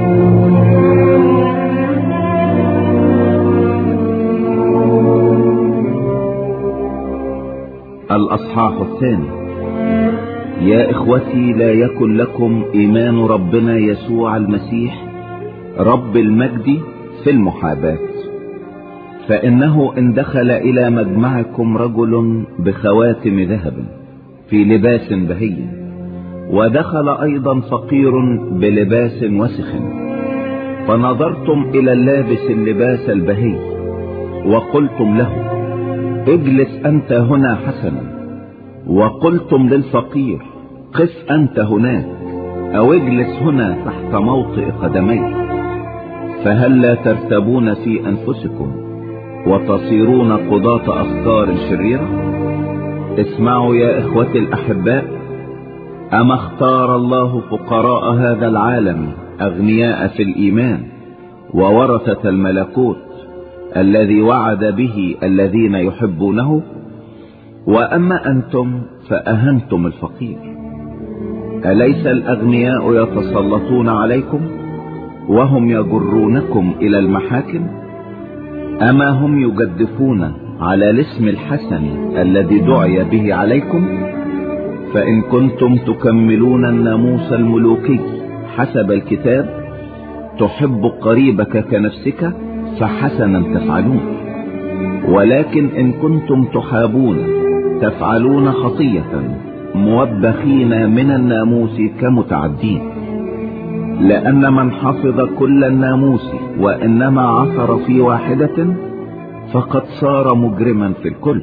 الأصحاح الثاني. يا إخوتي، لا يكن لكم إيمان ربنا يسوع المسيح رب المجد في المحاباة، فإنه إن دخل إلى مجمعكم رجل بخواتم ذهب في لباس بهي، ودخل أيضا فقير بلباس وسخ، فنظرتم إلى اللابس اللباس البهي وقلتم له اجلس أنت هنا حسنا، وقلتم للفقير قف أنت هناك، أو اجلس هنا تحت موطئ قدميك، فهل لا ترتبون في أنفسكم وتصيرون قضاة أفكار شريرة؟ اسمعوا يا إخوتي الأحباء، أما اختار الله فقراء هذا العالم أغنياء في الإيمان وورثة الملكوت الذي وعد به الذين يحبونه، وأما أنتم فأهنتم الفقير. أليس الأغنياء يتسلطون عليكم وهم يجرونكم إلى المحاكم؟ أما هم يجدفون على الاسم الحسن الذي دعي به عليكم؟ فإن كنتم تكملون الناموس الملوكي حسب الكتاب، تحب قريبك كنفسك، فحسنا تفعلون. ولكن إن كنتم تحابون تفعلون خطية، موبخين من الناموس كمتعدين. لأن من حفظ كل الناموس وإنما عثر في واحدة فقد صار مجرما في الكل.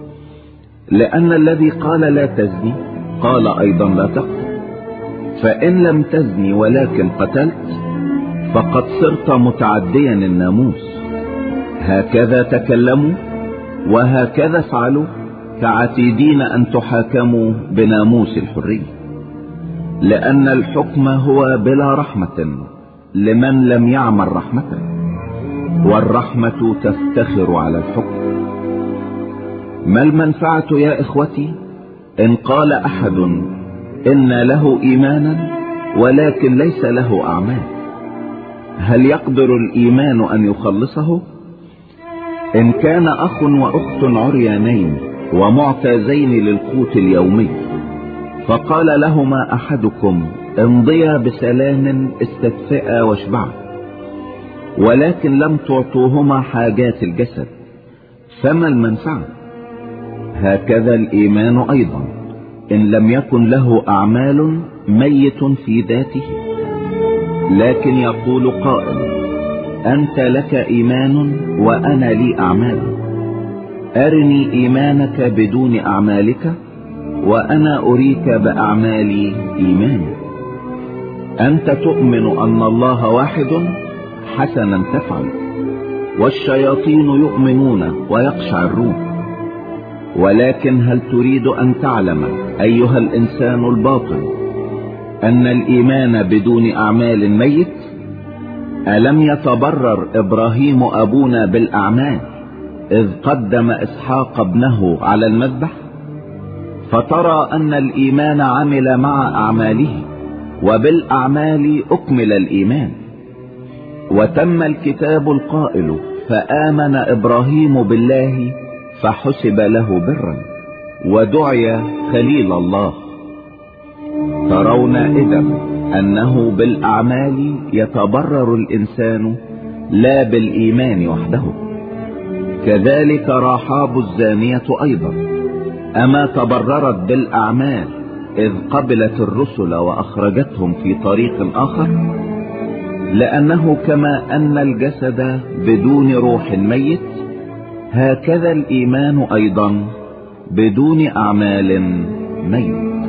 لأن الذي قال لا تزني قال أيضا لا تقتل، فإن لم تزني ولكن قتلت فقد صرت متعديا الناموس. هكذا تكلموا وهكذا افعلوا، كعتيدين أن تحاكموا بناموس الحرية. لأن الحكم هو بلا رحمة لمن لم يعمل رحمة، والرحمة تفتخر على الحكم. ما المنفعة يا إخوتي إن قال أحد إن له إيمانا ولكن ليس له أعمال؟ هل يقدر الإيمان أن يخلصه؟ إن كان أخ وأخت عريانين ومعتازين للقوت اليومي، فقال لهما أحدكم امضيا بسلام استدفئا واشبعا، ولكن لم تعطوهما حاجات الجسد، فما المنفعة؟ هكذا الإيمان أيضا إن لم يكن له أعمال ميت في ذاته. لكن يقول قائل أنت لك إيمان وأنا لي أعمال، أرني إيمانك بدون أعمالك وأنا أريك بأعمالي إيمان. أنت تؤمن أن الله واحد، حسنا تفعل، والشياطين يؤمنون ويقشعرون. ولكن هل تريد أن تعلم أيها الإنسان الباطل أن الإيمان بدون أعمال ميت؟ ألم يتبرر إبراهيم أبونا بالأعمال إذ قدم إسحاق ابنه على المذبح؟ فترى أن الإيمان عمل مع أعماله، وبالأعمال أكمل الإيمان. وتم الكتاب القائل فآمن إبراهيم بالله فحسب له برا، ودعي خليل الله. ترون إذن أنه بالأعمال يتبرر الإنسان لا بالإيمان وحده. كذلك رحاب الزانية أيضا، أما تبررت بالأعمال إذ قبلت الرسل وأخرجتهم في طريق آخر؟ لأنه كما أن الجسد بدون روح ميت، هكذا الإيمان أيضا بدون أعمال ميت.